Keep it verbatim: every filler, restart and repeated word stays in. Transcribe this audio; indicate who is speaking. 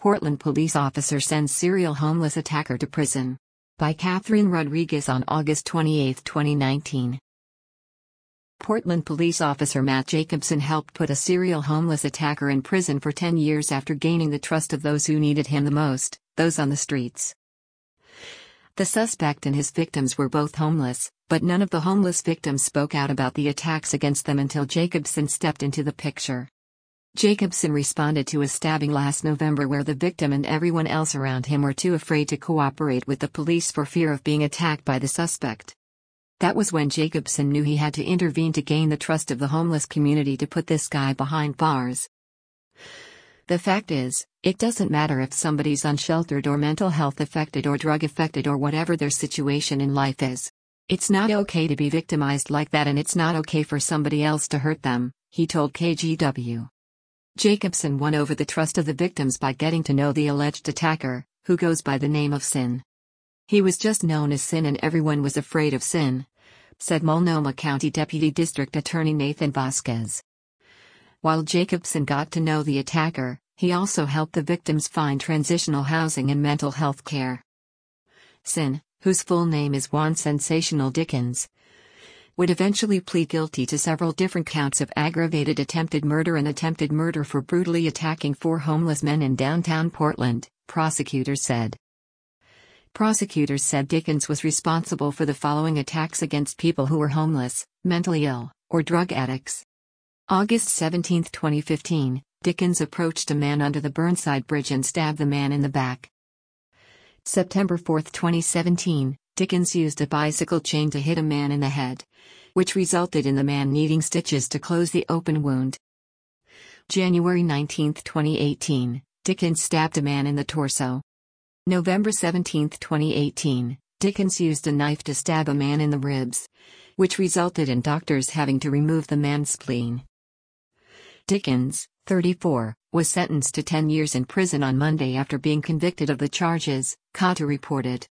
Speaker 1: Portland police officer sends serial homeless attacker to prison. By Catherine Rodriguez on August twenty-eighth, twenty nineteen. Portland police officer Matt Jacobson helped put a serial homeless attacker in prison for ten years after gaining the trust of those who needed him the most, those on the streets. The suspect and his victims were both homeless, but none of the homeless victims spoke out about the attacks against them until Jacobson stepped into the picture. Jacobson responded to a stabbing last November where the victim and everyone else around him were too afraid to cooperate with the police for fear of being attacked by the suspect. That was when Jacobson knew he had to intervene to gain the trust of the homeless community to put this guy behind bars. The fact is, it doesn't matter if somebody's unsheltered or mental health affected or drug affected or whatever their situation in life is. It's not okay to be victimized like that, and it's not okay for somebody else to hurt them, he told K G W. Jacobson won over the trust of the victims by getting to know the alleged attacker, who goes by the name of Sin. He was just known as Sin and everyone was afraid of Sin, said Multnomah County Deputy District Attorney Nathan Vasquez. While Jacobson got to know the attacker, he also helped the victims find transitional housing and mental health care. Sin, whose full name is Juan Sensational Dickens, would eventually plead guilty to several different counts of aggravated attempted murder and attempted murder for brutally attacking four homeless men in downtown Portland, prosecutors said. Prosecutors said Dickens was responsible for the following attacks against people who were homeless, mentally ill, or drug addicts. August seventeenth, twenty fifteen, Dickens approached a man under the Burnside Bridge and stabbed the man in the back. September fourth, twenty seventeen, Dickens used a bicycle chain to hit a man in the head, which resulted in the man needing stitches to close the open wound. January nineteenth, twenty eighteen, Dickens stabbed a man in the torso. November seventeenth, twenty eighteen, Dickens used a knife to stab a man in the ribs, which resulted in doctors having to remove the man's spleen. Dickens, thirty-four, was sentenced to ten years in prison on Monday after being convicted of the charges, Carter reported.